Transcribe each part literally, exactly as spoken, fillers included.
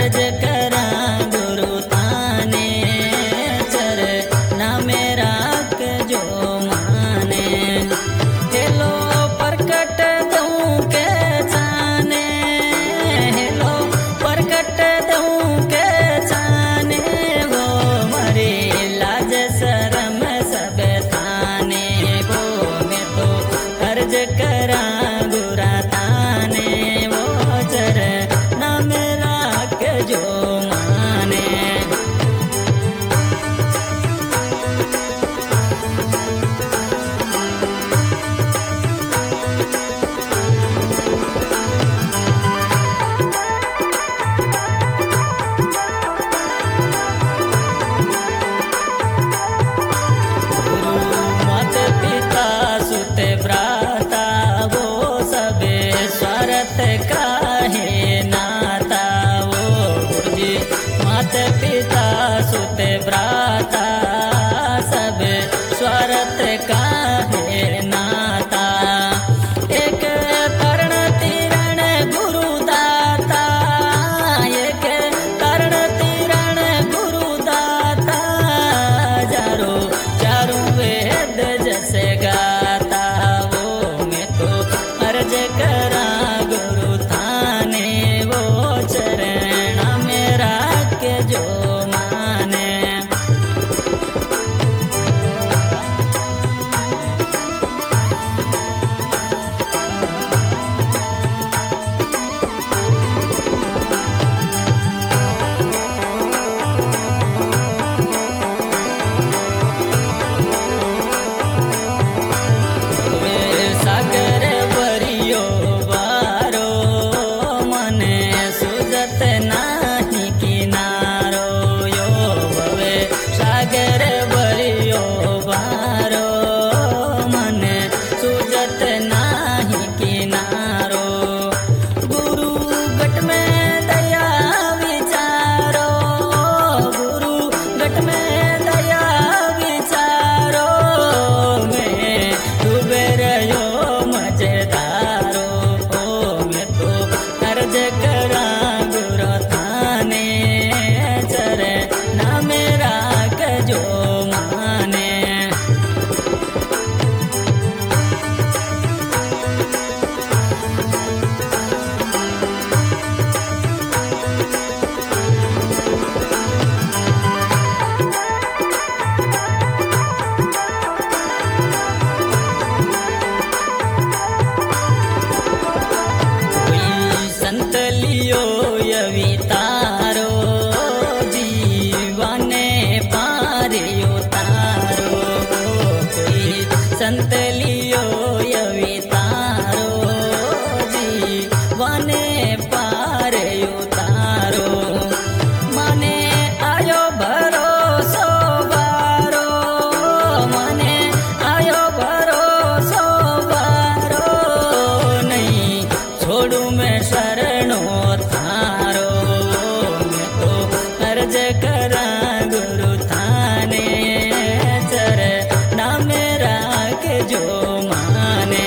अर्ज करा गुरु ताने चरना में राख जो माने। हेलो प्रकट दूं के जाने, हेलो प्रकट दूं के जाने, वो मरे लाज शरम सब थाने। वो मैं तो अर्ज करा गुरा ताने, वो चरना में राख जो माने। मात पिता सुत भ्राता वो सबे स्वार्थ काहे नाता। वो गुरुजी मात पिता सुत भ्राता सब स्वार्थ काहे नाता। एक तरण तिरण गुरुदाता, एक तरण तिरण गुरुदाता, जारो चारों वेद जैसे गाता। वो मैं तो अर्ज करा गुरु थाने, वो चरण में राख जो माने। वे सागर वरियो वारो, मने सुजत नाही किनारो। यो भवे सागर वरियो वारो, मने सुजत नाही किनारो। गुरु गट में दया विचारो, गुरु गट में दया विचारो, मैं डूबे रहो मजेदारो। ओ मैं तो अर्ज करा गुरु थाने चरना में राख जो माने। कोई संत लियो यवितारो, जीवने पारे उतारो। कोई संत लियो यवितारो, जीवने पारे उतारो। मने आयो भरोसो बारो, मने आयो भरोसो बारो, नहीं छोड़ू मैं शरणो थारो। मैं तो अर्ज करा गुरु थाने चरना में राख जो माने।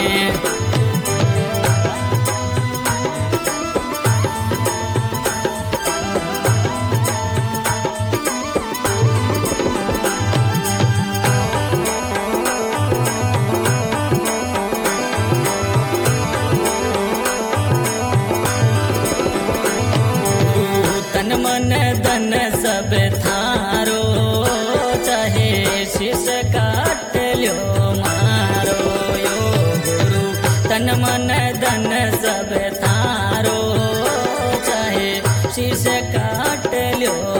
तन मन धन सब थारो, चाहे शीश काट ल्यो मारो। यो गुरु तन मन धन सब थारो, चाहे शीश काट ल्यो